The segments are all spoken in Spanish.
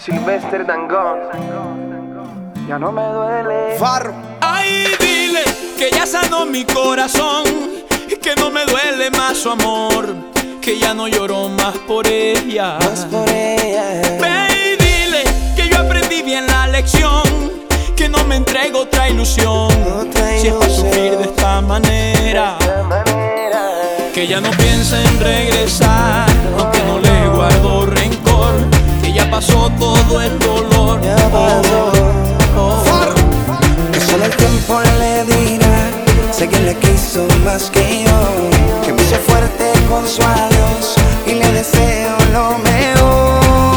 Sylvester Dangond. Ya no me duele. Farro. Ay, dile que ya sanó mi corazón, que no me duele más su amor, que ya no lloro más por ella. Ve y dile que yo aprendí bien la lección, que no me entrego otra ilusión, si es para sufrir de esta manera. Que ya no piensa en regresar, aunque no le guardo rencor, que ya pasó todo el dolor. Que solo el tiempo le dirá, sé que le quiso más que yo, que me hizo fuerte con su adiós y le deseo lo mejor.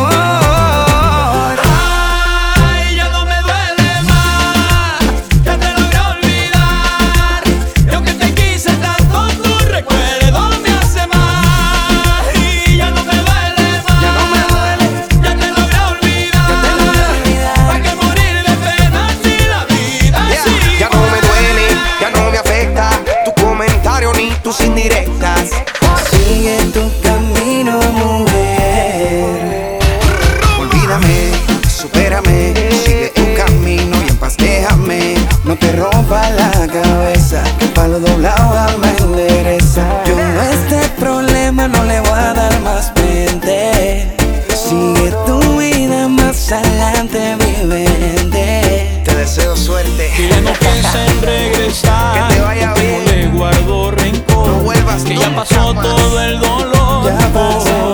Ay, ya no me duele más, ya te logré olvidar, y aunque te quise tanto, tu recuerdo me hace mal. Y ya no me duele más, Ya no me duele, ya te logré olvidar, ¿para qué morir de pena si la vida sigue? ya no me duele, ya no me afecta tu comentario ni tus indirectas. Sigue tu camino, mujer. Olvídame, supérame, sigue tu camino y en paz déjame. No te rompa la cabeza, que el palo doblado alma endereza. Yo a este problema no le voy a dar más mente. Sigue tu vida más adelante, vivente. Te deseo suerte. Que ya no piensa en regresar, Que te vaya bien. no le guardo rencor, No vuelvas que ya nunca pasó más. todo el dolor. Ya pasó.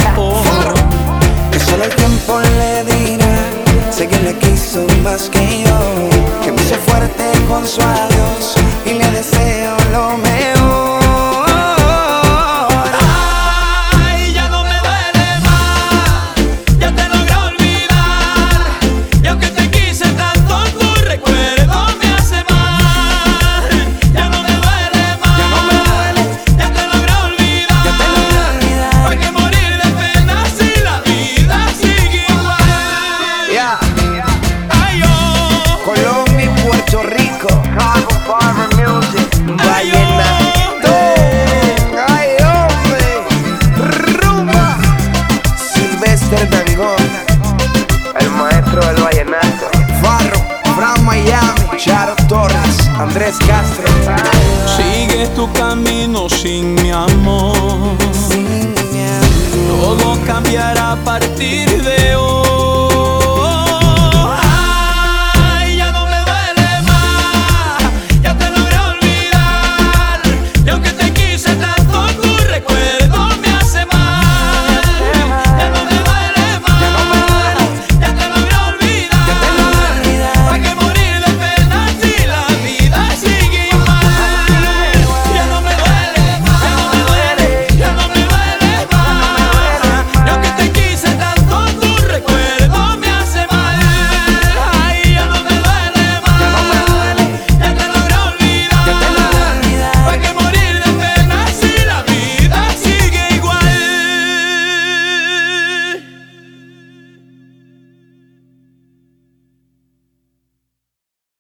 Que solo el tiempo le dirá, sé que le quiso más que yo, que me hizo fuerte con su adiós y le deseo lo mejor. Ay, ya no me duele más, ya te logré olvidar, y aunque te quise tanto, tu recuerdo me hace mal. Ya no me duele más, Ya no me duele, ya te logré olvidar, ya te logré olvidar. ¿para qué morir de pena si la vida sigue igual? Ya, Ay, oh, Colombia y Puerto Rico, ay, vallenato. Ay, hombre, rumba. Sylvester Dangond, El maestro del vallenato. Farro, Fran Miami, Charo Torres, Andrés Castro. sigue tu camino sin mi amor, todo cambiará a partir de hoy.